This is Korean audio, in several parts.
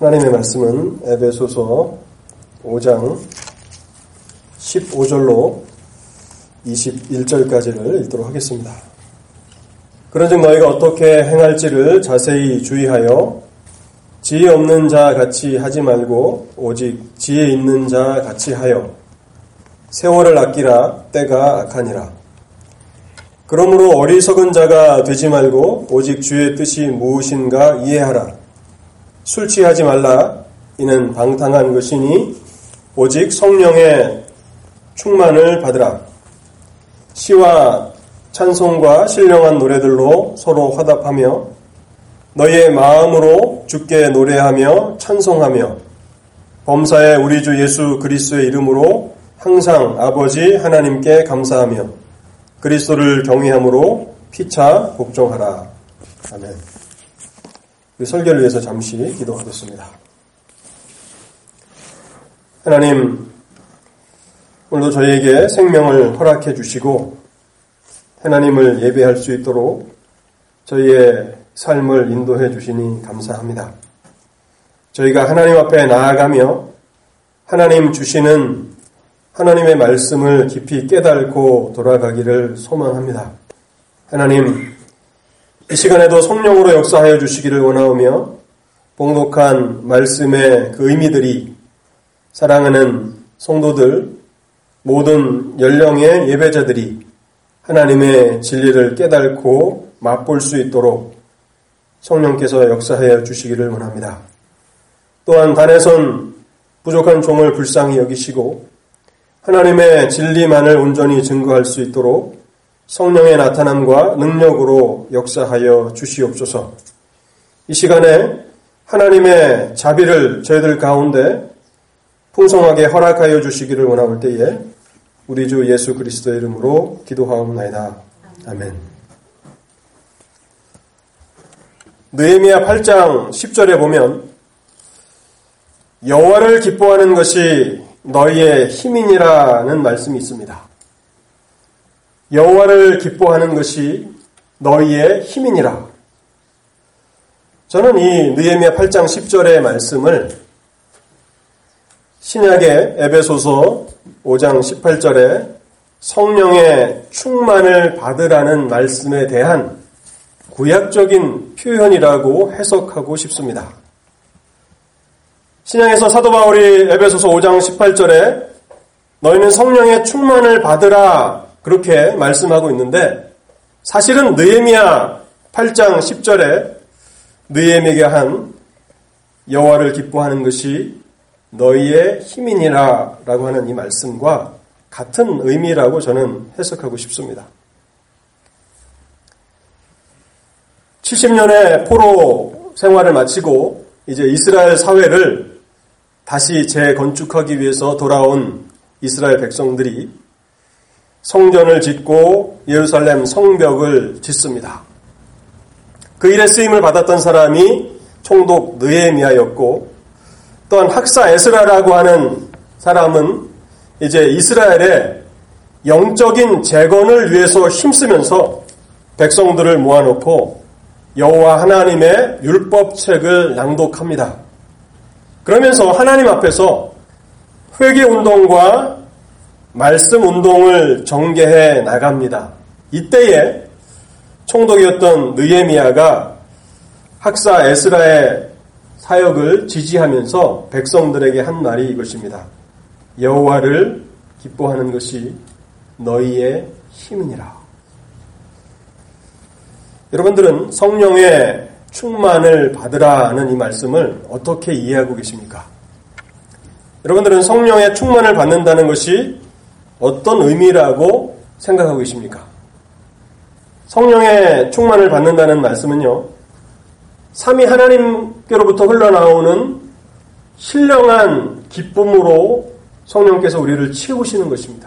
하나님의 말씀은 에베소서 5장 15절로 21절까지를 읽도록 하겠습니다. 그런즉 너희가 어떻게 행할지를 자세히 주의하여 지혜 없는 자 같이 하지 말고 오직 지혜 있는 자 같이 하여 세월을 아끼라. 때가 악하니라. 그러므로 어리석은 자가 되지 말고 오직 주의 뜻이 무엇인가 이해하라. 술 취하지 말라. 이는 방탕한 것이니 오직 성령의 충만을 받으라. 시와 찬송과 신령한 노래들로 서로 화답하며 너희의 마음으로 주께 노래하며 찬송하며 범사의 우리 주 예수 그리스도의 이름으로 항상 아버지 하나님께 감사하며 그리스도를 경외함으로 피차 복종하라. 아멘. 그 설교를 위해서 잠시 기도하겠습니다. 하나님, 오늘도 저희에게 생명을 허락해 주시고 하나님을 예배할 수 있도록 저희의 삶을 인도해 주시니 감사합니다. 저희가 하나님 앞에 나아가며 하나님 주시는 하나님의 말씀을 깊이 깨닫고 돌아가기를 소망합니다. 하나님, 이 시간에도 성령으로 역사하여 주시기를 원하오며 봉독한 말씀의 그 의미들이 사랑하는 성도들, 모든 연령의 예배자들이 하나님의 진리를 깨닫고 맛볼 수 있도록 성령께서 역사하여 주시기를 원합니다. 또한 단에선 부족한 종을 불쌍히 여기시고 하나님의 진리만을 온전히 증거할 수 있도록 성령의 나타남과 능력으로 역사하여 주시옵소서. 이 시간에 하나님의 자비를 저희들 가운데 풍성하게 허락하여 주시기를 원하올 때에 우리 주 예수 그리스도의 이름으로 기도하옵나이다. 아멘. 느헤미야 8장 10절에 보면 여호와를 기뻐하는 것이 너희의 힘이니라는 말씀이 있습니다. 여호와를 기뻐하는 것이 너희의 힘이니라. 저는 이 느헤미야 8장 10절의 말씀을 신약의 에베소서 5장 18절에 성령의 충만을 받으라는 말씀에 대한 구약적인 표현이라고 해석하고 싶습니다. 신약에서 사도 바울이 에베소서 5장 18절에 너희는 성령의 충만을 받으라 그렇게 말씀하고 있는데 사실은 느헤미야 8장 10절에 느헤미야에게 한 여호와를 기뻐하는 것이 너희의 힘이니라 라고 하는 이 말씀과 같은 의미라고 저는 해석하고 싶습니다. 70년의 포로 생활을 마치고 이제 이스라엘 사회를 다시 재건축하기 위해서 돌아온 이스라엘 백성들이 성전을 짓고 예루살렘 성벽을 짓습니다. 그 일에 쓰임을 받았던 사람이 총독 느헤미야였고 또한 학사 에스라라고 하는 사람은 이제 이스라엘의 영적인 재건을 위해서 힘쓰면서 백성들을 모아놓고 여호와 하나님의 율법책을 낭독합니다. 그러면서 하나님 앞에서 회개운동과 말씀운동을 전개해 나갑니다. 이때에 총독이었던 느헤미야가 학사 에스라의 사역을 지지하면서 백성들에게 한 말이 이것입니다. 여호와를 기뻐하는 것이 너희의 힘이니라. 여러분들은 성령의 충만을 받으라는 이 말씀을 어떻게 이해하고 계십니까? 여러분들은 성령의 충만을 받는다는 것이 어떤 의미라고 생각하고 계십니까? 성령의 충만을 받는다는 말씀은요, 삼위 하나님께로부터 흘러나오는 신령한 기쁨으로 성령께서 우리를 채우시는 것입니다.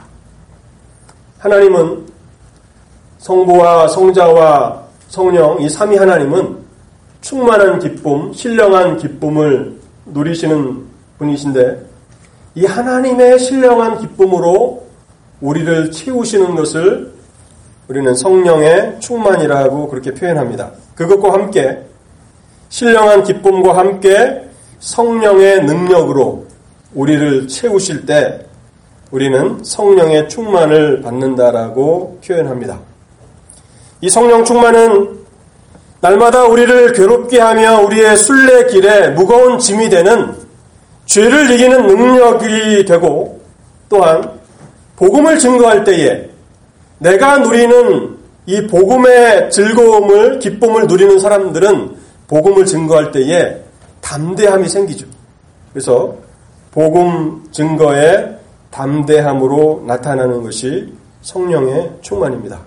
하나님은 성부와 성자와 성령 이 삼위 하나님은 충만한 기쁨, 신령한 기쁨을 누리시는 분이신데 이 하나님의 신령한 기쁨으로 우리를 채우시는 것을 우리는 성령의 충만이라고 그렇게 표현합니다. 그것과 함께 신령한 기쁨과 함께 성령의 능력으로 우리를 채우실 때 우리는 성령의 충만을 받는다라고 표현합니다. 이 성령 충만은 날마다 우리를 괴롭게 하며 우리의 순례길에 무거운 짐이 되는 죄를 이기는 능력이 되고, 또한 복음을 증거할 때에 내가 누리는 이 복음의 즐거움을, 기쁨을 누리는 사람들은 복음을 증거할 때에 담대함이 생기죠. 그래서 복음 증거의 담대함으로 나타나는 것이 성령의 충만입니다.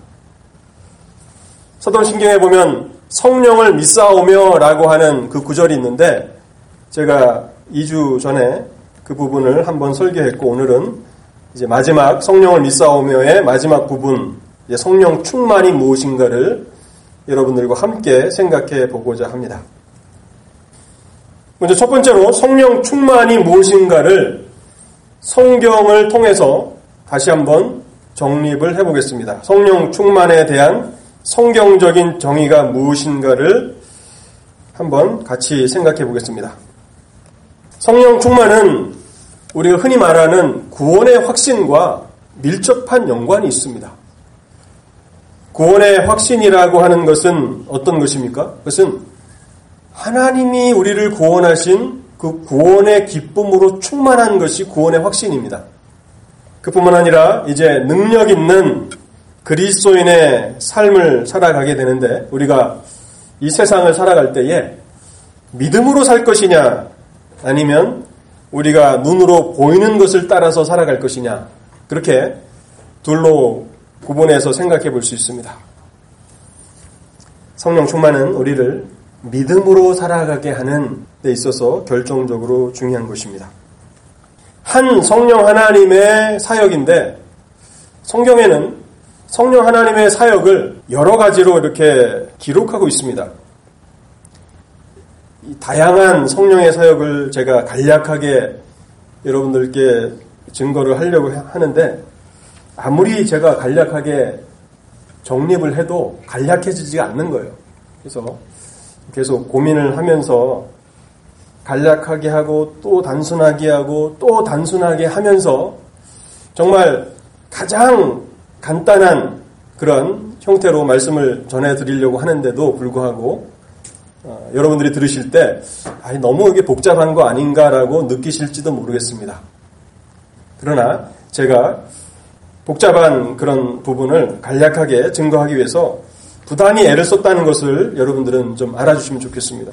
사도신경에 보면 성령을 믿사오며 라고 하는 그 구절이 있는데, 제가 2주 전에 그 부분을 한번 설교했고, 오늘은 이제 마지막 성령을 믿사오며의 마지막 부분, 이제 성령 충만이 무엇인가를 여러분들과 함께 생각해 보고자 합니다. 먼저 첫 번째로 성령 충만이 무엇인가를 성경을 통해서 다시 한번 정립을 해보겠습니다. 성령 충만에 대한 성경적인 정의가 무엇인가를 한번 같이 생각해 보겠습니다. 성령 충만은 우리가 흔히 말하는 구원의 확신과 밀접한 연관이 있습니다. 구원의 확신이라고 하는 것은 어떤 것입니까? 그것은 하나님이 우리를 구원하신 그 구원의 기쁨으로 충만한 것이 구원의 확신입니다. 그뿐만 아니라 이제 능력 있는 그리스도인의 삶을 살아가게 되는데, 우리가 이 세상을 살아갈 때에 믿음으로 살 것이냐, 아니면 우리가 눈으로 보이는 것을 따라서 살아갈 것이냐, 그렇게 둘로 구분해서 생각해 볼 수 있습니다. 성령 충만은 우리를 믿음으로 살아가게 하는 데 있어서 결정적으로 중요한 것입니다. 한 성령 하나님의 사역인데, 성경에는 성령 하나님의 사역을 여러 가지로 이렇게 기록하고 있습니다. 다양한 성령의 사역을 제가 간략하게 여러분들께 증거를 하려고 하는데, 아무리 제가 간략하게 정립을 해도 간략해지지가 않는 거예요. 그래서 계속 고민을 하면서 간략하게 하고 또 단순하게 하고 또 단순하게 하면서 정말 가장 간단한 그런 형태로 말씀을 전해드리려고 하는데도 불구하고 여러분들이 들으실 때 너무 이게 복잡한 거 아닌가라고 느끼실지도 모르겠습니다. 그러나 제가 복잡한 그런 부분을 간략하게 증거하기 위해서 부단히 애를 썼다는 것을 여러분들은 좀 알아주시면 좋겠습니다.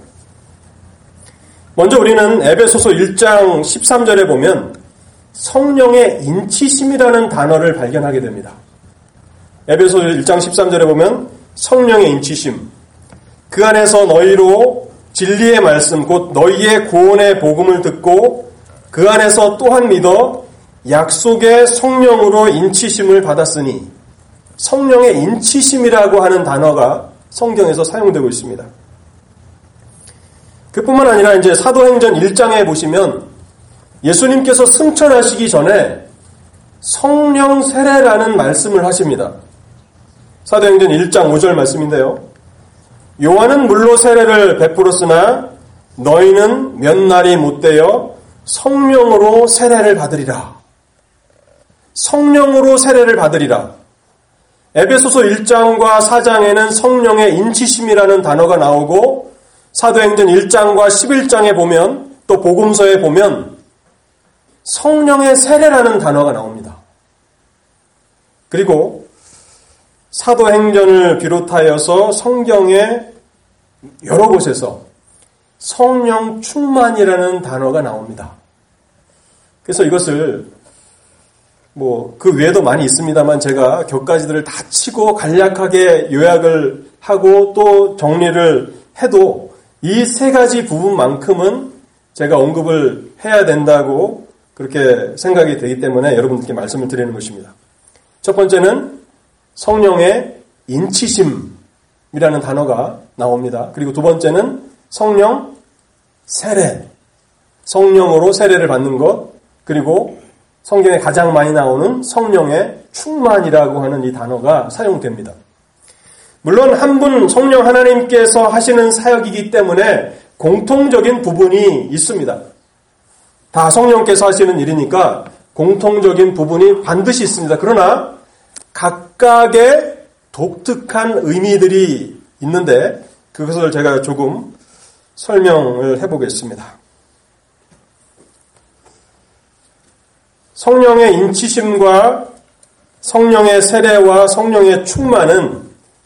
먼저 우리는 에베소서 1장 13절에 보면 성령의 인치심이라는 단어를 발견하게 됩니다. 에베소서 1장 13절에 보면 성령의 인치심, 그 안에서 너희로 진리의 말씀 곧 너희의 구원의 복음을 듣고 그 안에서 또한 믿어 약속의 성령으로 인치심을 받았으니, 성령의 인치심이라고 하는 단어가 성경에서 사용되고 있습니다. 그뿐만 아니라 이제 사도행전 1장에 보시면 예수님께서 승천하시기 전에 성령 세례라는 말씀을 하십니다. 사도행전 1장 5절 말씀인데요. 요한은 물로 세례를 베풀었으나 너희는 몇 날이 못되어 성령으로 세례를 받으리라. 성령으로 세례를 받으리라. 에베소서 1장과 4장에는 성령의 인치심이라는 단어가 나오고, 사도행전 1장과 11장에 보면, 또 복음서에 보면 성령의 세례라는 단어가 나옵니다. 그리고 사도행전을 비롯하여서 성경의 여러 곳에서 성령 충만이라는 단어가 나옵니다. 그래서 이것을 그 외에도 많이 있습니다만 제가 격가지들을 다 치고 간략하게 요약을 하고 또 정리를 해도 이 세 가지 부분만큼은 제가 언급을 해야 된다고 그렇게 생각이 되기 때문에 여러분들께 말씀을 드리는 것입니다. 첫 번째는 성령의 인치심이라는 단어가 나옵니다. 그리고 두 번째는 성령 세례, 성령으로 세례를 받는 것, 그리고 성경에 가장 많이 나오는 성령의 충만이라고 하는 이 단어가 사용됩니다. 물론 한 분 성령 하나님께서 하시는 사역이기 때문에 공통적인 부분이 있습니다. 다 성령께서 하시는 일이니까 공통적인 부분이 반드시 있습니다. 그러나 각각의 독특한 의미들이 있는데 그것을 제가 조금 설명을 해보겠습니다. 성령의 인치심과 성령의 세례와 성령의 충만은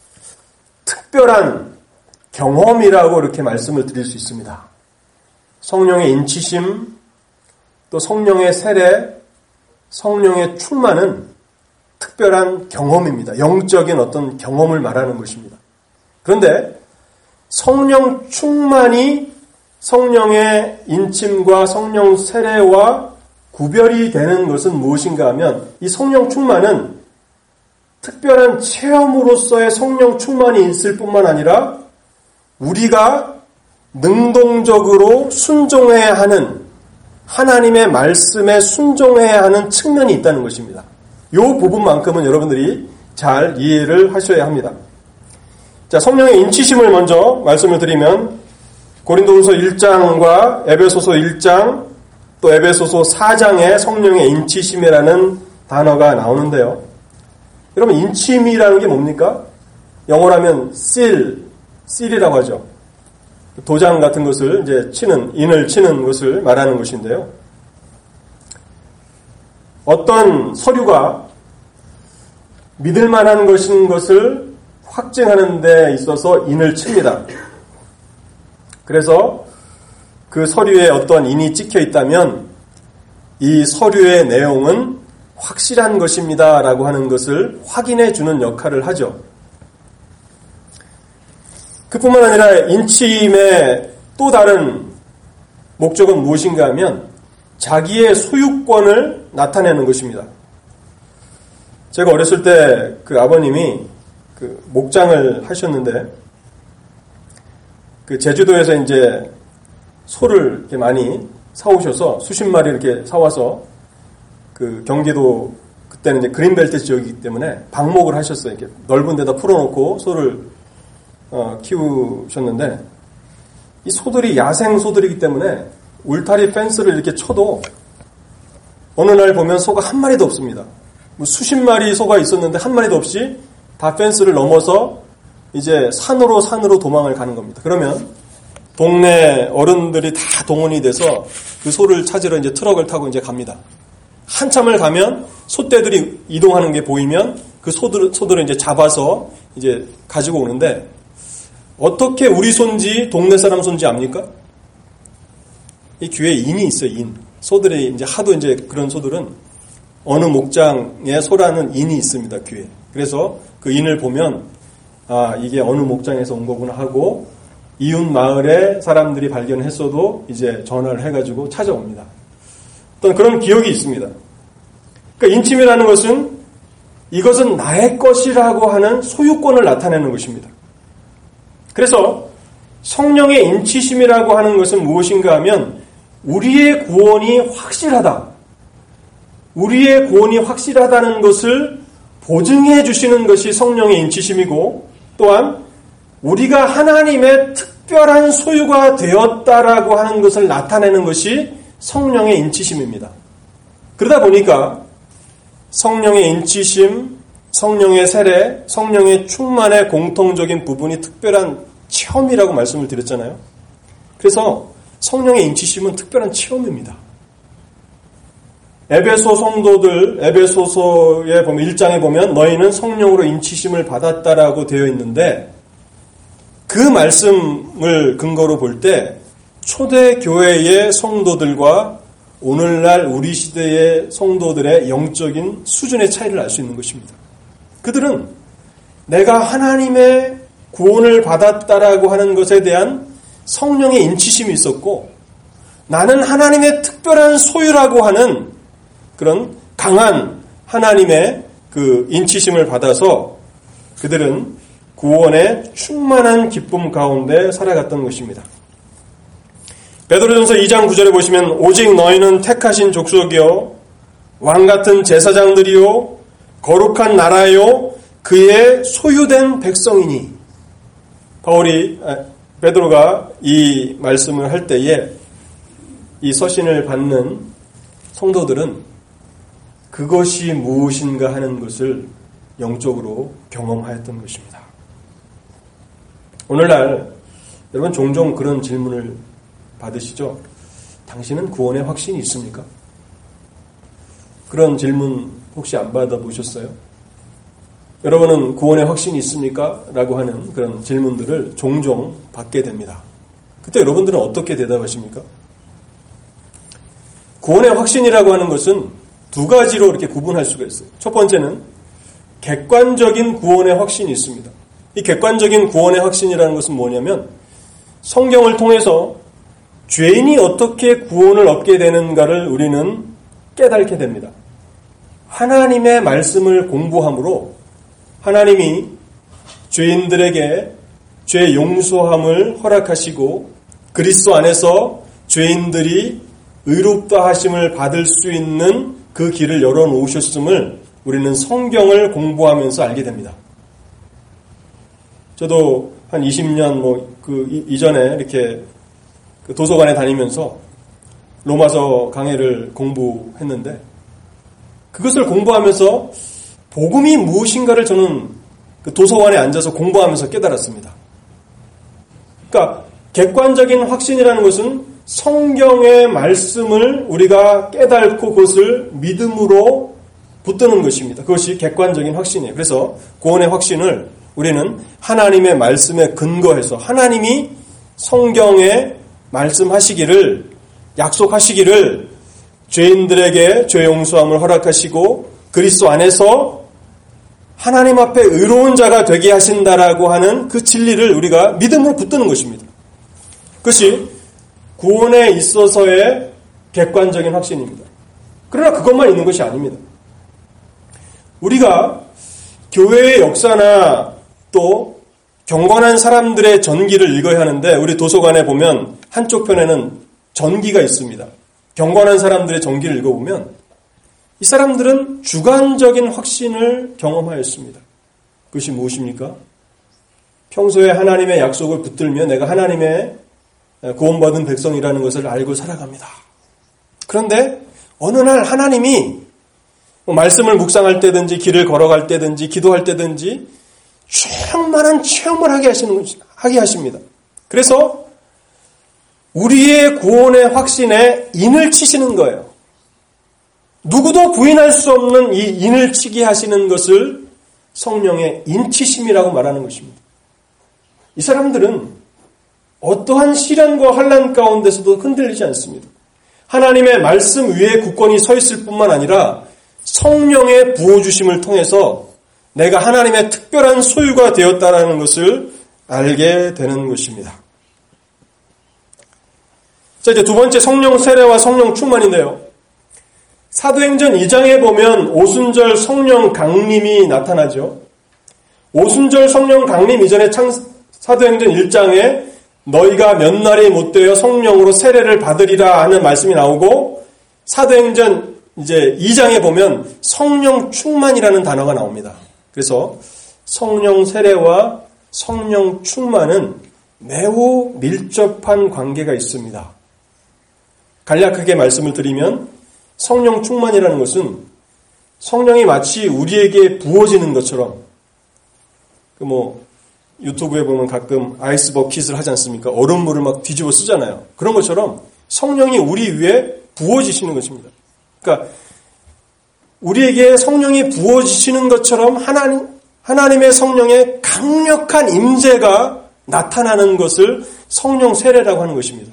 특별한 경험이라고 이렇게 말씀을 드릴 수 있습니다. 성령의 인치심, 또 성령의 세례, 성령의 충만은 특별한 경험입니다. 영적인 어떤 경험을 말하는 것입니다. 그런데 성령 충만이 성령의 인침과 성령 세례와 구별이 되는 것은 무엇인가 하면 이 성령 충만은 특별한 체험으로서의 성령 충만이 있을 뿐만 아니라 우리가 능동적으로 순종해야 하는 하나님의 말씀에 순종해야 하는 측면이 있다는 것입니다. 이 부분만큼은 여러분들이 잘 이해를 하셔야 합니다. 자, 성령의 인치심을 먼저 말씀을 드리면 고린도후서 1장과 에베소서 1장 또 에베소서 4장에 성령의 인치심이라는 단어가 나오는데요. 여러분 인침이라는 게 뭡니까? 영어로 하면 seal이라고 하죠. 도장 같은 것을 이제 치는, 인을 치는 것을 말하는 것인데요. 어떤 서류가 믿을 만한 것인 것을 확증하는 데 있어서 인을 칩니다. 그래서 그 서류에 어떤 인이 찍혀 있다면 이 서류의 내용은 확실한 것입니다 라고 하는 것을 확인해 주는 역할을 하죠. 그뿐만 아니라 인침의 또 다른 목적은 무엇인가 하면 자기의 소유권을 나타내는 것입니다. 제가 어렸을 때 그 아버님이 그 목장을 하셨는데 그 제주도에서 이제 소를 이렇게 많이 사오셔서 수십 마리 이렇게 사와서 그 경기도 그때는 이제 그린벨트 지역이기 때문에 방목을 하셨어요. 이렇게 넓은 데다 풀어놓고 소를 키우셨는데 이 소들이 야생 소들이기 때문에 울타리 펜스를 이렇게 쳐도 어느 날 보면 소가 한 마리도 없습니다. 뭐 수십 마리 소가 있었는데 한 마리도 없이 다 펜스를 넘어서 이제 산으로 도망을 가는 겁니다. 그러면 동네 어른들이 다 동원이 돼서 그 소를 찾으러 이제 트럭을 타고 이제 갑니다. 한참을 가면 소떼들이 이동하는 게 보이면 그 소들을 이제 잡아서 이제 가지고 오는데 어떻게 우리 손지 동네 사람 손지 압니까? 이 귀에 인이 있어요, 인. 소들이 이제 하도 이제 그런 소들은 어느 목장에 소라는 인이 있습니다, 귀에. 그래서 그 인을 보면 아, 이게 어느 목장에서 온 거구나 하고 이웃 마을에 사람들이 발견했어도 이제 전화를 해가지고 찾아옵니다. 어떤 그런 기억이 있습니다. 그러니까 인침이라는 것은 이것은 나의 것이라고 하는 소유권을 나타내는 것입니다. 그래서 성령의 인치심이라고 하는 것은 무엇인가 하면 우리의 구원이 확실하다. 우리의 구원이 확실하다는 것을 보증해 주시는 것이 성령의 인치심이고 또한 우리가 하나님의 특별한 소유가 되었다라고 하는 것을 나타내는 것이 성령의 인치심입니다. 그러다 보니까 성령의 인치심, 성령의 세례, 성령의 충만의 공통적인 부분이 특별한 체험이라고 말씀을 드렸잖아요. 그래서 성령의 인치심은 특별한 체험입니다. 에베소 성도들, 에베소서에 보면 1장에 보면 너희는 성령으로 인치심을 받았다라고 되어 있는데 그 말씀을 근거로 볼 때 초대교회의 성도들과 오늘날 우리 시대의 성도들의 영적인 수준의 차이를 알 수 있는 것입니다. 그들은 내가 하나님의 구원을 받았다라고 하는 것에 대한 성령의 인치심이 있었고 나는 하나님의 특별한 소유라고 하는 그런 강한 하나님의 그 인치심을 받아서 그들은 구원의 충만한 기쁨 가운데 살아갔던 것입니다. 베드로전서 2장 9절에 보시면 오직 너희는 택하신 족속이요 왕같은 제사장들이요 거룩한 나라요 그의 소유된 백성이니 바울이 베드로가 이 말씀을 할 때에 이 서신을 받는 성도들은 그것이 무엇인가 하는 것을 영적으로 경험하였던 것입니다. 오늘날 여러분 종종 그런 질문을 받으시죠? 당신은 구원의 확신이 있습니까? 그런 질문 혹시 안 받아보셨어요? 여러분은 구원의 확신이 있습니까? 라고 하는 그런 질문들을 종종 받게 됩니다. 그때 여러분들은 어떻게 대답하십니까? 구원의 확신이라고 하는 것은 두 가지로 이렇게 구분할 수가 있어요. 첫 번째는 객관적인 구원의 확신이 있습니다. 이 객관적인 구원의 확신이라는 것은 뭐냐면 성경을 통해서 죄인이 어떻게 구원을 얻게 되는가를 우리는 깨닫게 됩니다. 하나님의 말씀을 공부함으로 하나님이 죄인들에게 죄 용서함을 허락하시고 그리스도 안에서 죄인들이 의롭다 하심을 받을 수 있는 그 길을 열어놓으셨음을 우리는 성경을 공부하면서 알게 됩니다. 저도 한 20년 이전에 이렇게 도서관에 다니면서 로마서 강해를 공부했는데 그것을 공부하면서 복음이 무엇인가를 저는 그 도서관에 앉아서 공부하면서 깨달았습니다. 그러니까 객관적인 확신이라는 것은 성경의 말씀을 우리가 깨닫고 그것을 믿음으로 붙드는 것입니다. 그것이 객관적인 확신이에요. 그래서 구원의 확신을 우리는 하나님의 말씀에 근거해서 하나님이 성경에 말씀하시기를 약속하시기를 죄인들에게 죄 용서함을 허락하시고 그리스도 안에서 하나님 앞에 의로운 자가 되게 하신다라고 하는 그 진리를 우리가 믿음으로 붙드는 것입니다. 그것이 구원에 있어서의 객관적인 확신입니다. 그러나 그것만 있는 것이 아닙니다. 우리가 교회의 역사나 또 경건한 사람들의 전기를 읽어야 하는데 우리 도서관에 보면 한쪽 편에는 전기가 있습니다. 경건한 사람들의 전기를 읽어보면 이 사람들은 주관적인 확신을 경험하였습니다. 그것이 무엇입니까? 평소에 하나님의 약속을 붙들며 내가 하나님의 구원받은 백성이라는 것을 알고 살아갑니다. 그런데 어느 날 하나님이 말씀을 묵상할 때든지 길을 걸어갈 때든지 기도할 때든지 충만한 체험을 하게 하십니다. 그래서 우리의 구원의 확신에 인을 치시는 거예요. 누구도 부인할 수 없는 이 인을 치게 하시는 것을 성령의 인치심이라고 말하는 것입니다. 이 사람들은 어떠한 시련과 환난 가운데서도 흔들리지 않습니다. 하나님의 말씀 위에 굳건히 서 있을 뿐만 아니라 성령의 부어주심을 통해서 내가 하나님의 특별한 소유가 되었다라는 것을 알게 되는 것입니다. 자, 이제 두 번째 성령 세례와 성령 충만인데요. 사도행전 2장에 보면 오순절 성령 강림이 나타나죠. 오순절 성령 강림 이전에 사도행전 1장에 너희가 몇 날이 못되어 성령으로 세례를 받으리라 하는 말씀이 나오고 사도행전 이제 2장에 보면 성령 충만이라는 단어가 나옵니다. 그래서 성령 세례와 성령 충만은 매우 밀접한 관계가 있습니다. 간략하게 말씀을 드리면 성령 충만이라는 것은 성령이 마치 우리에게 부어지는 것처럼 유튜브에 보면 가끔 아이스 버킷을 하지 않습니까? 얼음물을 막 뒤집어 쓰잖아요. 그런 것처럼 성령이 우리 위에 부어지시는 것입니다. 그러니까 우리에게 성령이 부어지시는 것처럼 하나님의 성령의 강력한 임재가 나타나는 것을 성령 세례라고 하는 것입니다.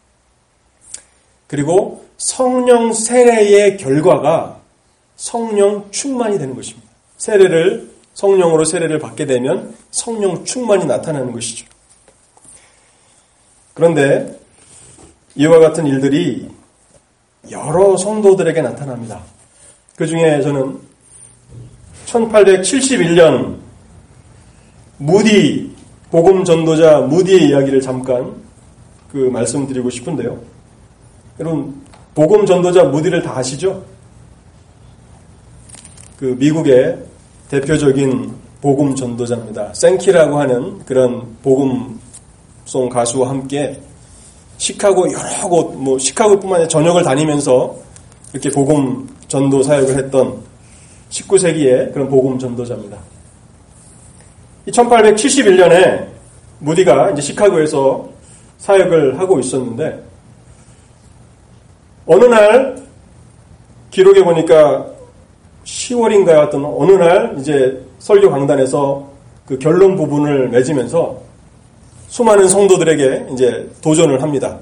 그리고 성령 세례의 결과가 성령 충만이 되는 것입니다. 성령으로 세례를 받게 되면 성령 충만이 나타나는 것이죠. 그런데 이와 같은 일들이 여러 성도들에게 나타납니다. 그 중에 저는 1871년 무디 복음 전도자 무디의 이야기를 잠깐 말씀드리고 싶은데요. 여러분 복음 전도자 무디를 다 아시죠? 미국의 대표적인 복음 전도자입니다. 생키라고 하는 그런 복음 팝송 가수와 함께 시카고 여러 곳, 시카고뿐만 아니라 전역을 다니면서 이렇게 복음 전도 사역을 했던 19세기의 그런 복음 전도자입니다. 1871년에 무디가 이제 시카고에서 사역을 하고 있었는데, 어느 날 기록에 보니까 10월인가 어떤 어느 날 이제 설교 강단에서 그 결론 부분을 맺으면서 수많은 성도들에게 이제 도전을 합니다.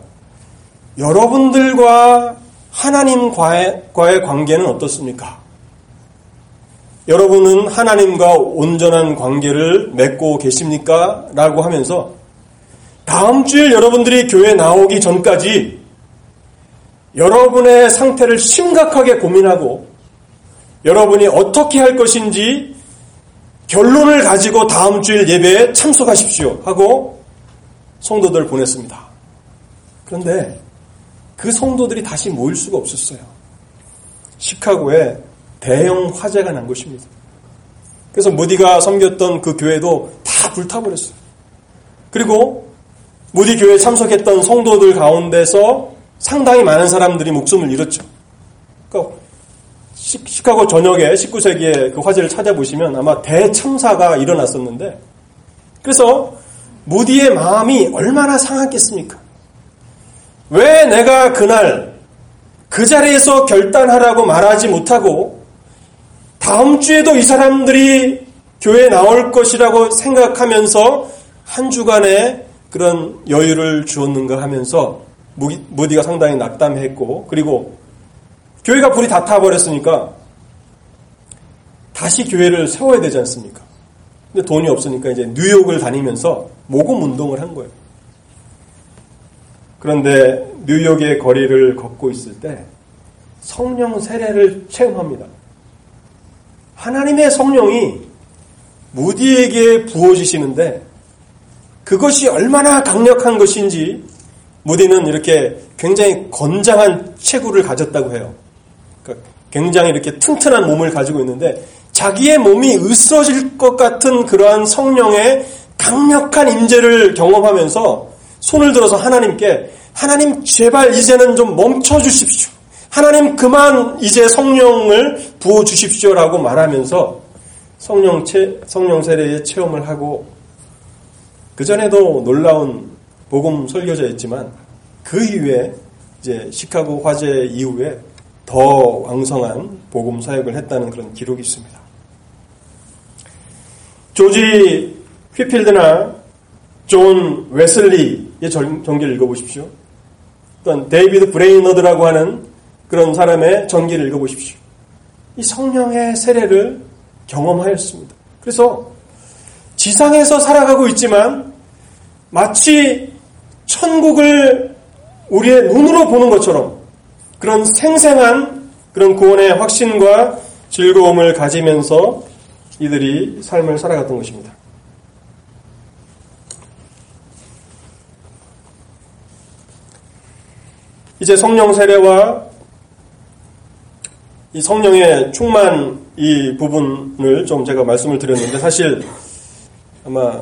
여러분들과 하나님과의 관계는 어떻습니까? 여러분은 하나님과 온전한 관계를 맺고 계십니까? 라고 하면서 다음 주일 여러분들이 교회에 나오기 전까지 여러분의 상태를 심각하게 고민하고 여러분이 어떻게 할 것인지 결론을 가지고 다음 주일 예배에 참석하십시오 하고 성도들을 보냈습니다. 그런데 그 성도들이 다시 모일 수가 없었어요. 시카고에 대형 화재가 난 것입니다. 그래서 무디가 섬겼던 그 교회도 다 불타버렸어요. 그리고 무디 교회에 참석했던 성도들 가운데서 상당히 많은 사람들이 목숨을 잃었죠. 그러니까 시카고 전역에 19세기에 그 화재를 찾아보시면 아마 대참사가 일어났었는데, 그래서 무디의 마음이 얼마나 상했겠습니까? 왜 내가 그날 그 자리에서 결단하라고 말하지 못하고 다음 주에도 이 사람들이 교회에 나올 것이라고 생각하면서 한 주간의 그런 여유를 주었는가 하면서 무디가 상당히 낙담했고, 그리고 교회가 불이 다 타버렸으니까 다시 교회를 세워야 되지 않습니까? 근데 돈이 없으니까 이제 뉴욕을 다니면서 모금 운동을 한 거예요. 그런데 뉴욕의 거리를 걷고 있을 때 성령 세례를 체험합니다. 하나님의 성령이 무디에게 부어지시는데 그것이 얼마나 강력한 것인지 무디는 이렇게 굉장히 건장한 체구를 가졌다고 해요. 그러니까 굉장히 이렇게 튼튼한 몸을 가지고 있는데 자기의 몸이 으스러질 것 같은 그러한 성령의 강력한 임재를 경험하면서 손을 들어서 하나님께, 하나님 제발 이제는 좀 멈춰 주십시오. 하나님 그만 이제 성령을 부어 주십시오라고 말하면서 성령 세례의 체험을 하고, 그전에도 놀라운 복음 설교자였지만 그 이후에 이제 시카고 화재 이후에 더 왕성한 복음 사역을 했다는 그런 기록이 있습니다. 조지 휘필드나 존 웨슬리의 전기를 읽어보십시오. 또한 데이비드 브레이너드라고 하는 그런 사람의 전기를 읽어보십시오. 이 성령의 세례를 경험하였습니다. 그래서 지상에서 살아가고 있지만 마치 천국을 우리의 눈으로 보는 것처럼 그런 생생한 그런 구원의 확신과 즐거움을 가지면서 이들이 삶을 살아갔던 것입니다. 이제 성령 세례와 이 성령의 충만 이 부분을 좀 제가 말씀을 드렸는데, 사실 아마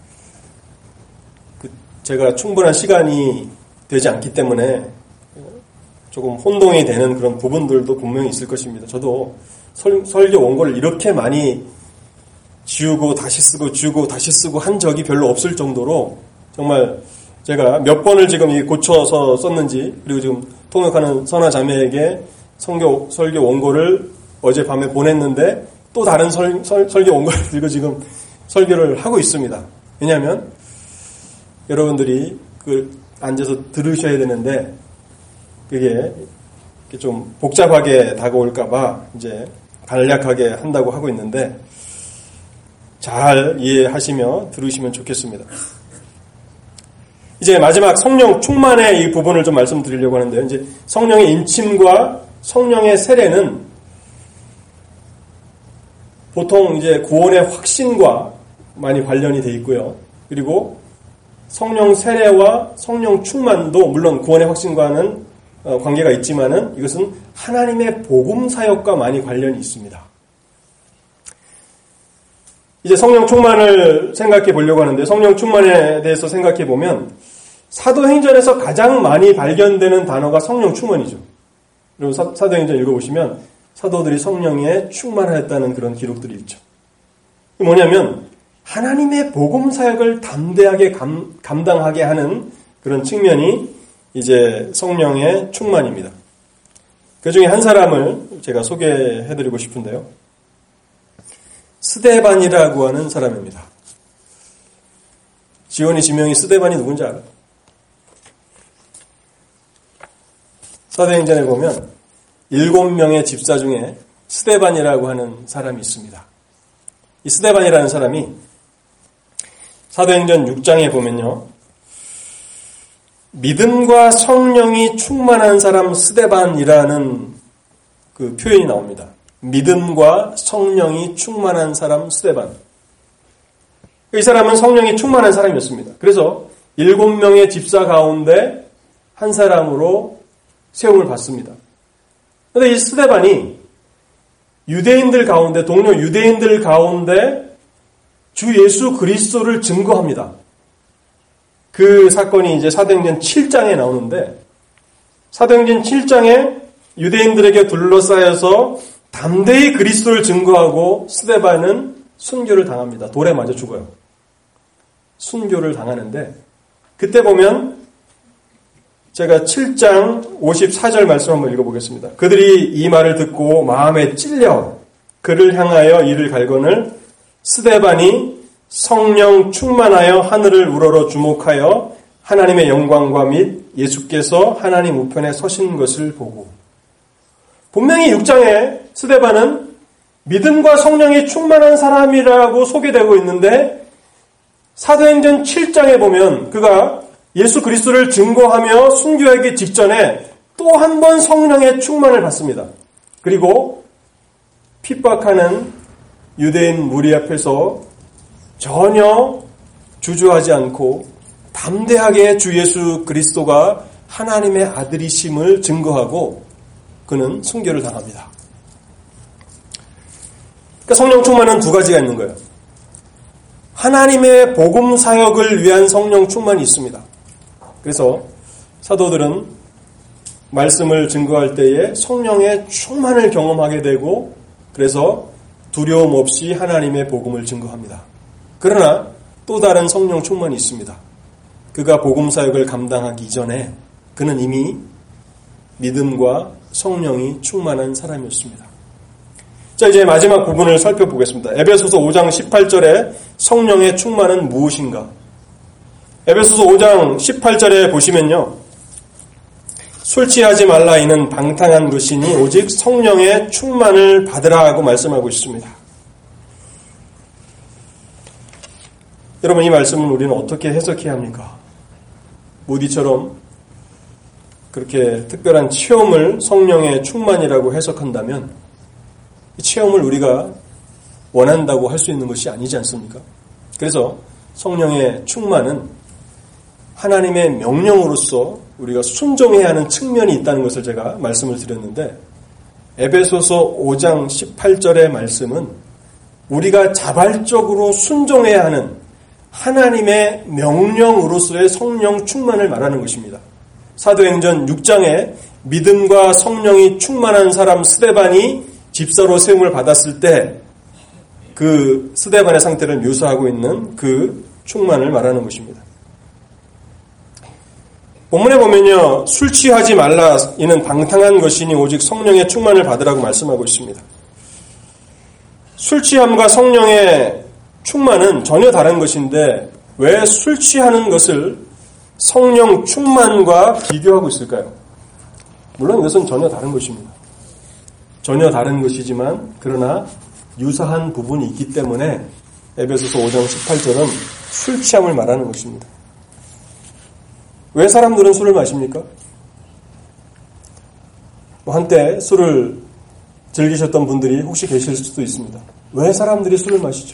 제가 충분한 시간이 되지 않기 때문에 조금 혼동이 되는 그런 부분들도 분명히 있을 것입니다. 저도 설교 원고를 이렇게 많이 지우고 다시 쓰고 지우고 다시 쓰고 한 적이 별로 없을 정도로 정말 제가 몇 번을 지금 고쳐서 썼는지, 그리고 지금 통역하는 선화 자매에게 설교 원고를 어젯밤에 보냈는데 또 다른 설교 원고를 들고 지금 설교를 하고 있습니다. 왜냐하면 여러분들이 앉아서 들으셔야 되는데 그게 좀 복잡하게 다가올까봐 이제 간략하게 한다고 하고 있는데 잘 이해하시며 들으시면 좋겠습니다. 이제 마지막 성령 충만의 이 부분을 좀 말씀드리려고 하는데요. 이제 성령의 임침과 성령의 세례는 보통 이제 구원의 확신과 많이 관련이 되어 있고요. 그리고 성령 세례와 성령 충만도 물론 구원의 확신과는 관계가 있지만은 이것은 하나님의 복음 사역과 많이 관련이 있습니다. 이제 성령 충만을 생각해 보려고 하는데, 성령 충만에 대해서 생각해 보면 사도행전에서 가장 많이 발견되는 단어가 성령 충만이죠. 그리고 사도행전 읽어보시면 사도들이 성령에 충만하였다는 그런 기록들이 있죠. 뭐냐면 하나님의 복음 사역을 담대하게 감당하게 하는 그런 측면이 이제 성령의 충만입니다. 그 중에 한 사람을 제가 소개해드리고 싶은데요. 스데반이라고 하는 사람입니다. 지원이 지명이 스데반이 누군지 알아요? 사도행전에 보면 7명의 집사 중에 스데반이라고 하는 사람이 있습니다. 이 스데반이라는 사람이 사도행전 6장에 보면요. 믿음과 성령이 충만한 사람 스데반이라는 그 표현이 나옵니다. 믿음과 성령이 충만한 사람 스데반. 이 사람은 성령이 충만한 사람이었습니다. 그래서 7명의 집사 가운데 한 사람으로 세움을 받습니다. 그런데 이 스데반이 유대인들 가운데, 동료 유대인들 가운데 주 예수 그리스도를 증거합니다. 그 사건이 이제 사도행전 7장에 나오는데, 사도행전 7장에 유대인들에게 둘러싸여서 담대히 그리스도를 증거하고 스데반은 순교를 당합니다. 돌에 맞아 죽어요. 순교를 당하는데, 그때 보면 제가 7장 54절 말씀 한번 읽어보겠습니다. 그들이 이 말을 듣고 마음에 찔려 그를 향하여 이를 갈거늘 스데반이 성령 충만하여 하늘을 우러러 주목하여 하나님의 영광과 및 예수께서 하나님 우편에 서신 것을 보고, 분명히 6장에 스데반은 믿음과 성령이 충만한 사람이라고 소개되고 있는데, 사도행전 7장에 보면 그가 예수 그리스도를 증거하며 순교하기 직전에 또 한 번 성령의 충만을 받습니다. 그리고 핍박하는 유대인 무리 앞에서 전혀 주저하지 않고 담대하게 주 예수 그리스도가 하나님의 아들이심을 증거하고 그는 순교를 당합니다. 그러니까 성령 충만은 두 가지가 있는 거예요. 하나님의 복음 사역을 위한 성령 충만이 있습니다. 그래서 사도들은 말씀을 증거할 때에 성령의 충만을 경험하게 되고, 그래서 두려움 없이 하나님의 복음을 증거합니다. 그러나 또 다른 성령 충만이 있습니다. 그가 복음 사역을 감당하기 이전에 그는 이미 믿음과 성령이 충만한 사람이었습니다. 자, 이제 마지막 부분을 살펴보겠습니다. 에베소서 5장 18절에 성령의 충만은 무엇인가? 에베소서 5장 18절에 보시면요. 술 취하지 말라 이는 방탕한 것이니 오직 성령의 충만을 받으라 하고 말씀하고 있습니다. 여러분, 이 말씀은 우리는 어떻게 해석해야 합니까? 모디처럼 그렇게 특별한 체험을 성령의 충만이라고 해석한다면 이 체험을 우리가 원한다고 할 수 있는 것이 아니지 않습니까? 그래서 성령의 충만은 하나님의 명령으로서 우리가 순종해야 하는 측면이 있다는 것을 제가 말씀을 드렸는데, 에베소서 5장 18절의 말씀은 우리가 자발적으로 순종해야 하는 하나님의 명령으로서의 성령 충만을 말하는 것입니다. 사도행전 6장에 믿음과 성령이 충만한 사람 스데반이 집사로 세움을 받았을 때 그 스데반의 상태를 묘사하고 있는 그 충만을 말하는 것입니다. 본문에 보면요, 술 취하지 말라 이는 방탕한 것이니 오직 성령의 충만을 받으라고 말씀하고 있습니다. 술 취함과 성령의 충만은 전혀 다른 것인데 왜 술 취하는 것을 성령 충만과 비교하고 있을까요? 물론 이것은 전혀 다른 것입니다. 전혀 다른 것이지만 그러나 유사한 부분이 있기 때문에 에베소서 5장 18절은 술 취함을 말하는 것입니다. 왜 사람들은 술을 마십니까? 한때 술을 즐기셨던 분들이 혹시 계실 수도 있습니다. 왜 사람들이 술을 마시죠?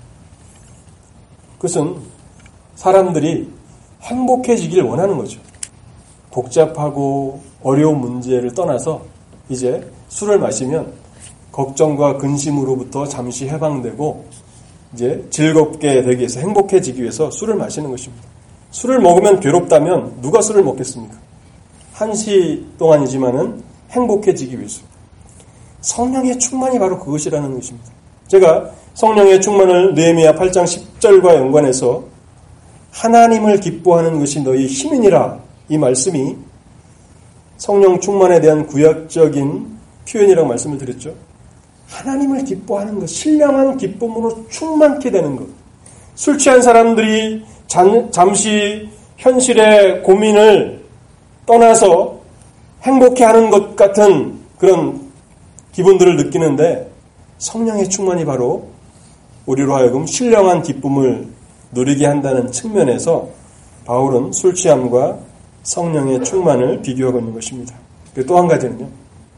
그것은 사람들이 행복해지길 원하는 거죠. 복잡하고 어려운 문제를 떠나서 이제 술을 마시면 걱정과 근심으로부터 잠시 해방되고 이제 즐겁게 되기 위해서, 행복해지기 위해서 술을 마시는 것입니다. 술을 먹으면 괴롭다면 누가 술을 먹겠습니까? 한시 동안이지만은 행복해지기 위해서. 성령의 충만이 바로 그것이라는 것입니다. 제가 성령의 충만을 느헤미야 8장 10절과 연관해서 하나님을 기뻐하는 것이 너희 힘이니라, 이 말씀이 성령 충만에 대한 구약적인 표현이라고 말씀을 드렸죠. 하나님을 기뻐하는 것, 신령한 기쁨으로 충만케 되는 것. 술 취한 사람들이 잠시 현실의 고민을 떠나서 행복해하는 것 같은 그런 기분들을 느끼는데, 성령의 충만이 바로 우리로 하여금 신령한 기쁨을 누리게 한다는 측면에서 바울은 술 취함과 성령의 충만을 비교하고 있는 것입니다. 또 한 가지는요,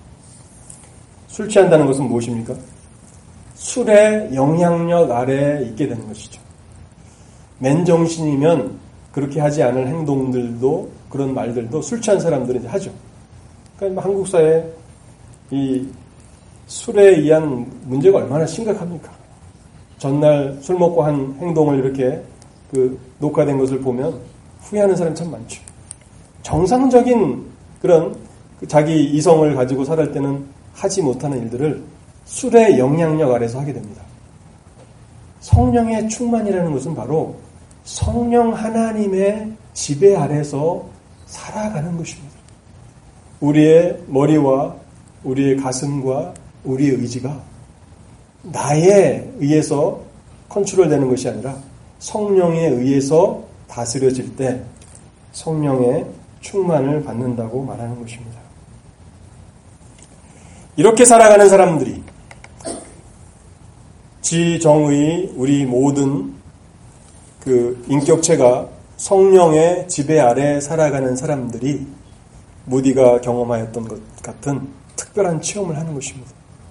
술 취한다는 것은 무엇입니까? 술의 영향력 아래에 있게 되는 것이죠. 맨정신이면 그렇게 하지 않을 행동들도, 그런 말들도 술 취한 사람들은 이제 하죠. 그러니까 한국 사회 이 술에 의한 문제가 얼마나 심각합니까? 전날 술 먹고 한 행동을 이렇게 녹화된 것을 보면 후회하는 사람이 참 많죠. 정상적인 그런 자기 이성을 가지고 살할 때는 하지 못하는 일들을 술의 영향력 아래서 하게 됩니다. 성령의 충만이라는 것은 바로 성령 하나님의 지배 아래서 살아가는 것입니다. 우리의 머리와 우리의 가슴과 우리의 의지가 나에 의해서 컨트롤되는 것이 아니라 성령에 의해서 다스려질 때 성령의 충만을 받는다고 말하는 것입니다. 이렇게 살아가는 사람들이, 지정의 우리 모든 그 인격체가 성령의 지배 아래 살아가는 사람들이 무디가 경험하였던 것 같은 특별한 체험을 하는 것입니다.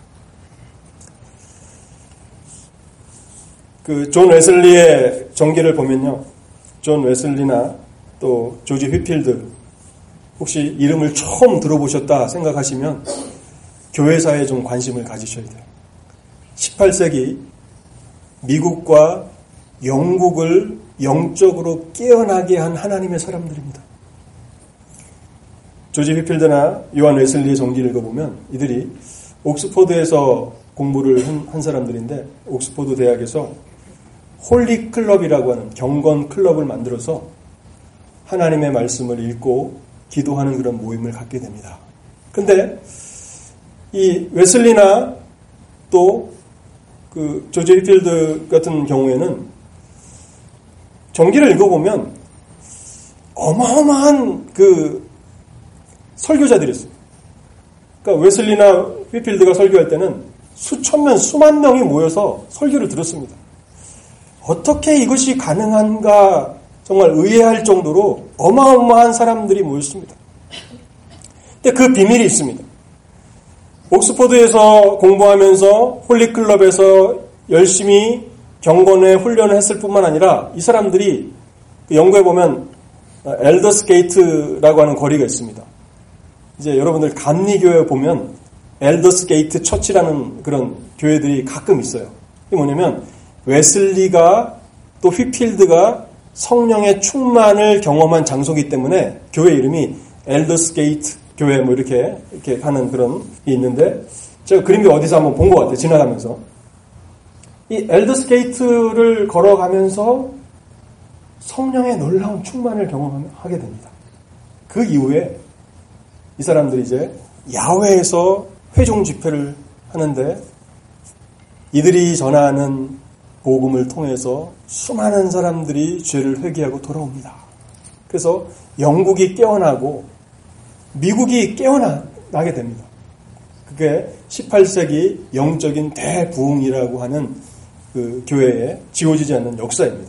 존 웨슬리의 전기를 보면요, 존 웨슬리나 또 조지 휘필드, 혹시 이름을 처음 들어보셨다 생각하시면 교회사에 좀 관심을 가지셔야 돼요. 18세기 미국과 영국을 영적으로 깨어나게 한 하나님의 사람들입니다. 조지 휘필드나 요한 웨슬리의 전기를 읽어보면 이들이 옥스포드에서 공부를 한 사람들인데, 옥스포드 대학에서 홀리 클럽이라고 하는 경건 클럽을 만들어서 하나님의 말씀을 읽고 기도하는 그런 모임을 갖게 됩니다. 그런데 이 웨슬리나 또 조지 휘필드 같은 경우에는 전기를 읽어보면 어마어마한 설교자들이었어요. 그러니까 웨슬리나 휘필드가 설교할 때는 수천 명, 수만 명이 모여서 설교를 들었습니다. 어떻게 이것이 가능한가 정말 의아할 정도로 어마어마한 사람들이 모였습니다. 근데 그 비밀이 있습니다. 옥스포드에서 공부하면서 홀리클럽에서 열심히 경건의 훈련을 했을 뿐만 아니라 이 사람들이 영국에 보면 엘더스 게이트라고 하는 거리가 있습니다. 이제 여러분들 감리교회 보면 엘더스 게이트 처치라는 그런 교회들이 가끔 있어요. 이게 뭐냐면 웨슬리가 또 휘필드가 성령의 충만을 경험한 장소이기 때문에 교회 이름이 엘더스 게이트 교회 뭐 이렇게 하는 그런 게 있는데, 제가 그림이 어디서 한번 본 것 같아요. 지나가면서. 이 엘더스 게이트를 걸어가면서 성령의 놀라운 충만을 경험하게 됩니다. 그 이후에 이 사람들이 이제 야외에서 회중 집회를 하는데 이들이 전하는 복음을 통해서 수많은 사람들이 죄를 회개하고 돌아옵니다. 그래서 영국이 깨어나고 미국이 깨어나게 됩니다. 그게 18세기 영적인 대부흥이라고 하는 그 교회에 지워지지 않는 역사입니다.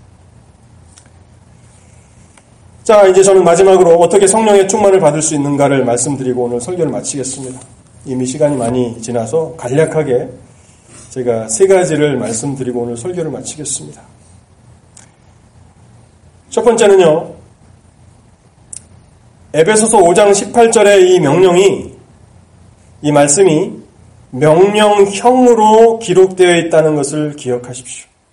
자, 이제 저는 마지막으로 어떻게 성령의 충만을 받을 수 있는가를 말씀드리고 오늘 설교를 마치겠습니다. 이미 시간이 많이 지나서 간략하게 제가 세 가지를 말씀드리고 오늘 설교를 마치겠습니다. 첫 번째는요, 에베소서 5장 18절의 이 명령이, 이 말씀이 명령형으로 기록되어 있다는 것을 기억하십시오.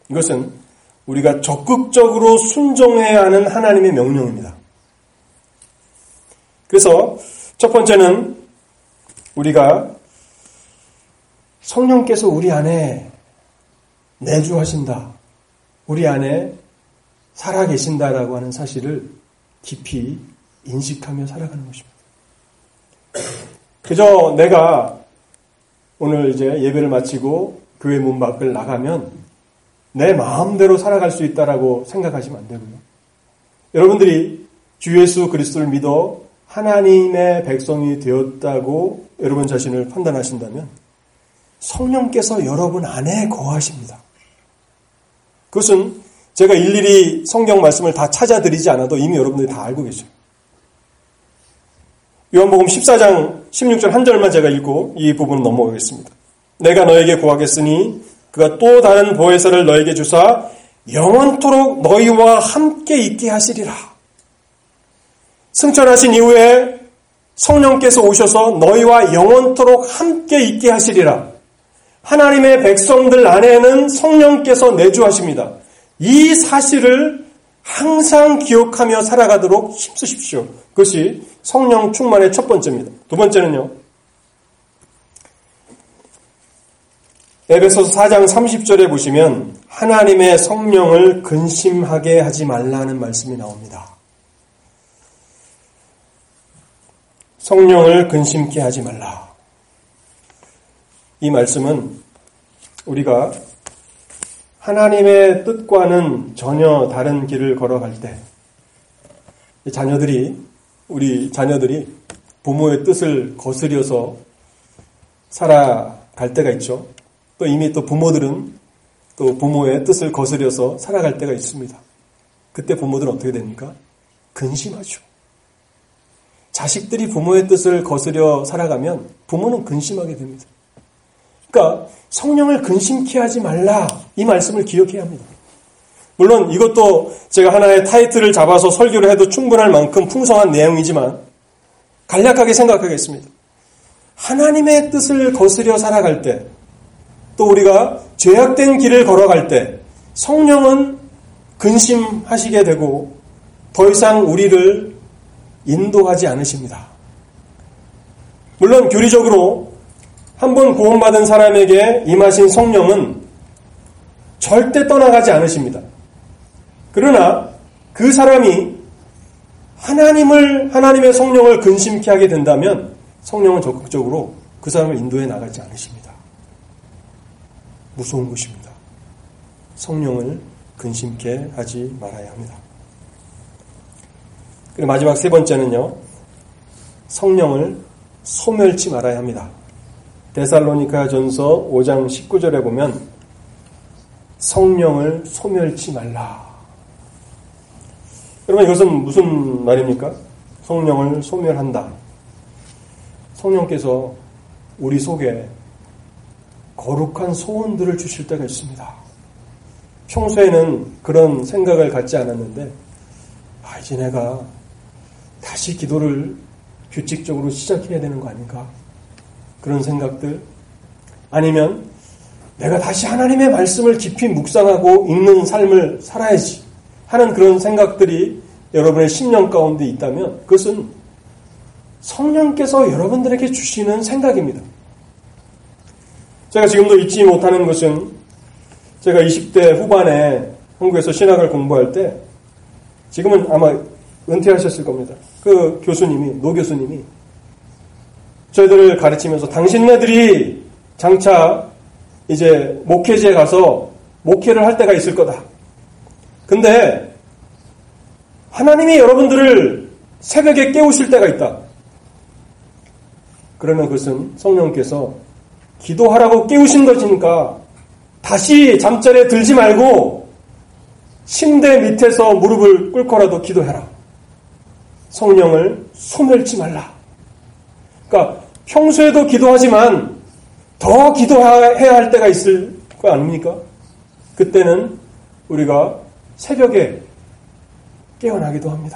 이것은 우리가 적극적으로 순종해야 하는 하나님의 명령입니다. 그래서 첫 번째는 우리가 성령께서 우리 안에 내주하신다, 우리 안에 살아계신다라고 하는 사실을 깊이 인식하며 살아가는 것입니다. 그저 내가 오늘 이제 예배를 마치고 교회 문 밖을 나가면 내 마음대로 살아갈 수 있다라고 생각하시면 안 되고요. 여러분들이 주 예수 그리스도를 믿어 하나님의 백성이 되었다고 여러분 자신을 판단하신다면 성령께서 여러분 안에 거하십니다. 그것은 제가 일일이 성경 말씀을 다 찾아드리지 않아도 이미 여러분들이 다 알고 계세요. 요한복음 14장 16절 한 절만 제가 읽고 이 부분 넘어가겠습니다. 내가 너에게 구하겠으니 그가 또 다른 보혜사를 너에게 주사 영원토록 너희와 함께 있게 하시리라. 승천하신 이후에 성령께서 오셔서 너희와 영원토록 함께 있게 하시리라. 하나님의 백성들 안에는 성령께서 내주하십니다. 이 사실을 항상 기억하며 살아가도록 힘쓰십시오. 그것이 성령 충만의 첫 번째입니다. 두 번째는요, 에베소서 4장 30절에 보시면 하나님의 성령을 근심하게 하지 말라는 말씀이 나옵니다. 성령을 근심케 하지 말라. 이 말씀은 우리가 하나님의 뜻과는 전혀 다른 길을 걸어갈 때 우리 자녀들이 부모의 뜻을 거스려서 살아갈 때가 있죠. 또 이미 또 부모들은 또 부모의 뜻을 거스려서 살아갈 때가 있습니다. 그때 부모들은 어떻게 됩니까? 근심하죠. 자식들이 부모의 뜻을 거스려 살아가면 부모는 근심하게 됩니다. 그러니까 성령을 근심케 하지 말라, 이 말씀을 기억해야 합니다. 물론 이것도 제가 하나의 타이틀을 잡아서 설교를 해도 충분할 만큼 풍성한 내용이지만 간략하게 생각하겠습니다. 하나님의 뜻을 거스려 살아갈 때, 또 우리가 죄악된 길을 걸어갈 때 성령은 근심하시게 되고 더 이상 우리를 인도하지 않으십니다. 물론 교리적으로 한 번 구원받은 사람에게 임하신 성령은 절대 떠나가지 않으십니다. 그러나 그 사람이 하나님의 성령을 근심케 하게 된다면 성령은 적극적으로 그 사람을 인도해 나가지 않으십니다. 무서운 것입니다. 성령을 근심케 하지 말아야 합니다. 그리고 마지막 세 번째는요, 성령을 소멸치 말아야 합니다. 데살로니가 전서 5장 19절에 보면 성령을 소멸치 말라. 여러분, 이것은 무슨 말입니까? 성령을 소멸한다. 성령께서 우리 속에 거룩한 소원들을 주실 때가 있습니다. 평소에는 그런 생각을 갖지 않았는데 이제 내가 다시 기도를 규칙적으로 시작해야 되는 거 아닌가? 그런 생각들, 아니면 내가 다시 하나님의 말씀을 깊이 묵상하고 읽는 삶을 살아야지 하는 그런 생각들이 여러분의 심령 가운데 있다면 그것은 성령께서 여러분들에게 주시는 생각입니다. 제가 지금도 잊지 못하는 것은 제가 20대 후반에 한국에서 신학을 공부할 때, 지금은 아마 은퇴하셨을 겁니다. 그 교수님이, 노 교수님이 저희들을 가르치면서 당신네들이 장차 이제 목회지에 가서 목회를 할 때가 있을 거다. 근데 하나님이 여러분들을 새벽에 깨우실 때가 있다. 그러면 그것은 성령께서 기도하라고 깨우신 것이니까 다시 잠자리에 들지 말고 침대 밑에서 무릎을 꿇고라도 기도해라. 성령을 소멸치 말라. 그러니까 평소에도 기도하지만 더 기도해야 할 때가 있을 거 아닙니까? 그때는 우리가 새벽에 깨어나기도 합니다.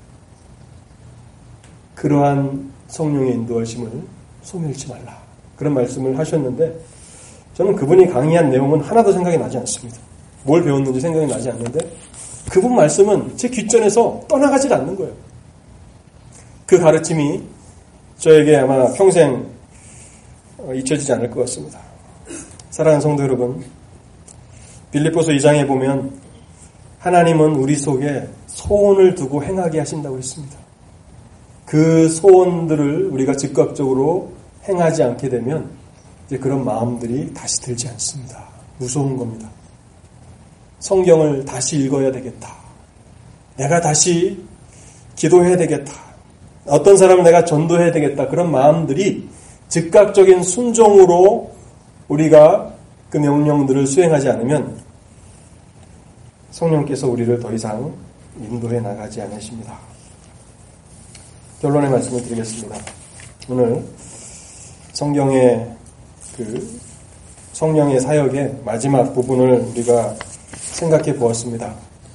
그러한 성령의 인도하심을 소멸치 말라. 그런 말씀을 하셨는데 저는 그분이 강의한 내용은 하나도 생각이 나지 않습니다. 뭘 배웠는지 생각이 나지 않는데 그분 말씀은 제 귓전에서 떠나가질 않는 거예요. 그 가르침이 저에게 아마 평생 잊혀지지 않을 것 같습니다. 사랑하는 성도 여러분, 빌립보서 2장에 보면 하나님은 우리 속에 소원을 두고 행하게 하신다고 했습니다. 그 소원들을 우리가 즉각적으로 행하지 않게 되면 이제 그런 마음들이 다시 들지 않습니다. 무서운 겁니다. 성경을 다시 읽어야 되겠다. 내가 다시 기도해야 되겠다. 어떤 사람을 내가 전도해야 되겠다. 그런 마음들이 즉각적인 순종으로 우리가 그 명령들을 수행하지 않으면 성령께서 우리를 더 이상 인도해 나가지 않으십니다. 결론의 말씀을 드리겠습니다. 오늘 성경의 성령의 사역의 마지막 부분을 우리가 생각해 보았습니다.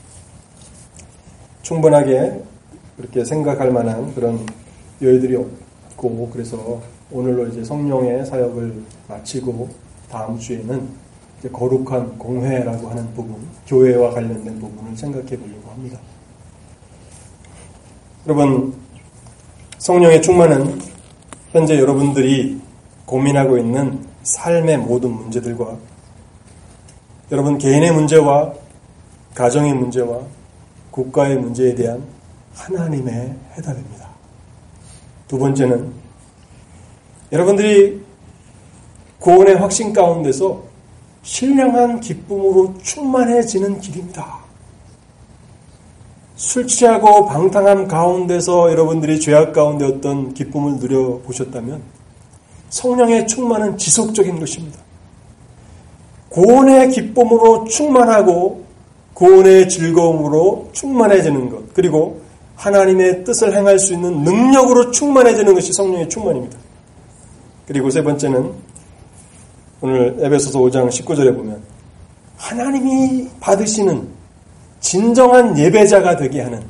충분하게 그렇게 생각할 만한 그런 여유들이 없고, 그래서 오늘로 이제 성령의 사역을 마치고 다음 주에는 이제 거룩한 공회라고 하는 부분, 교회와 관련된 부분을 생각해 보려고 합니다. 여러분, 성령의 충만은 현재 여러분들이 고민하고 있는 삶의 모든 문제들과 여러분 개인의 문제와 가정의 문제와 국가의 문제에 대한 하나님의 해답입니다. 두 번째는 여러분들이 구원의 확신 가운데서 신령한 기쁨으로 충만해지는 길입니다. 술 취하고 방탕함 가운데서 여러분들이 죄악 가운데 어떤 기쁨을 누려보셨다면 성령의 충만은 지속적인 것입니다. 구원의 기쁨으로 충만하고 구원의 즐거움으로 충만해지는 것, 그리고 하나님의 뜻을 행할 수 있는 능력으로 충만해지는 것이 성령의 충만입니다. 그리고 세 번째는 오늘 에베소서 5장 19절에 보면 하나님이 받으시는 진정한 예배자가 되게 하는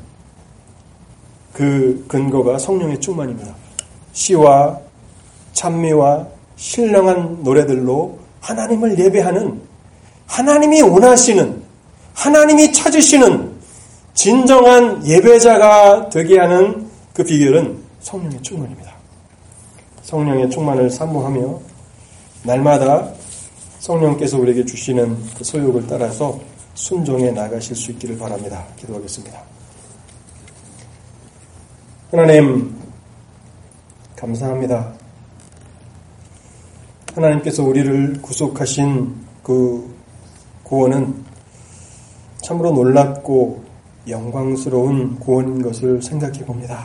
그 근거가 성령의 충만입니다. 시와 찬미와 신령한 노래들로 하나님을 예배하는, 하나님이 원하시는, 하나님이 찾으시는 진정한 예배자가 되게 하는 그 비결은 성령의 충만입니다. 성령의 충만을 사모하며 날마다 성령께서 우리에게 주시는 그 소욕을 따라서 순종해 나가실 수 있기를 바랍니다. 기도하겠습니다. 하나님, 감사합니다. 하나님께서 우리를 구속하신 그 구원은 참으로 놀랍고 영광스러운 구원인 것을 생각해 봅니다.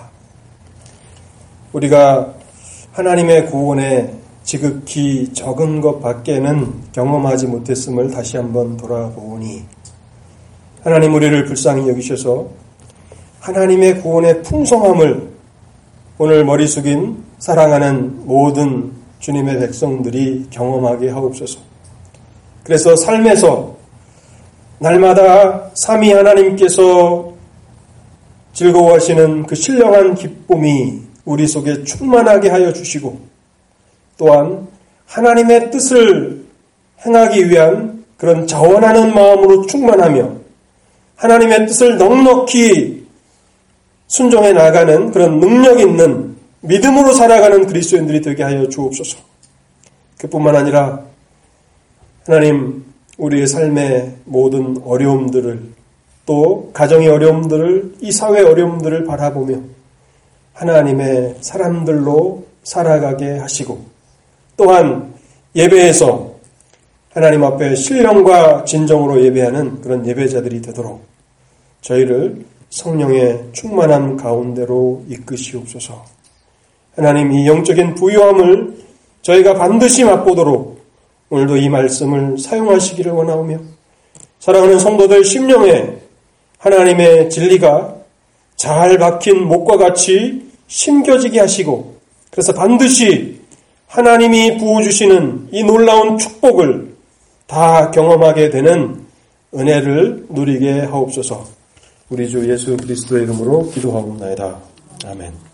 우리가 하나님의 구원에 지극히 적은 것 밖에는 경험하지 못했음을 다시 한번 돌아보니 하나님 우리를 불쌍히 여기셔서 하나님의 구원의 풍성함을 오늘 머리 숙인 사랑하는 모든 주님의 백성들이 경험하게 하옵소서. 그래서 삶에서 날마다 삼위 하나님께서 즐거워하시는 그 신령한 기쁨이 우리 속에 충만하게 하여 주시고 또한 하나님의 뜻을 행하기 위한 그런 자원하는 마음으로 충만하며 하나님의 뜻을 넉넉히 순종해 나가는 그런 능력 있는 믿음으로 살아가는 그리스도인들이 되게 하여 주옵소서. 그뿐만 아니라 하나님 우리의 삶의 모든 어려움들을 또 가정의 어려움들을 이 사회의 어려움들을 바라보며 하나님의 사람들로 살아가게 하시고 또한 예배에서 하나님 앞에 신령과 진정으로 예배하는 그런 예배자들이 되도록 저희를 성령의 충만함 가운데로 이끄시옵소서. 하나님 이 영적인 부유함을 저희가 반드시 맛보도록 오늘도 이 말씀을 사용하시기를 원하오며 사랑하는 성도들 심령에 하나님의 진리가 잘 박힌 목과 같이 심겨지게 하시고 그래서 반드시 하나님이 부어주시는 이 놀라운 축복을 다 경험하게 되는 은혜를 누리게 하옵소서. 우리 주 예수 그리스도의 이름으로 기도하옵나이다. 아멘.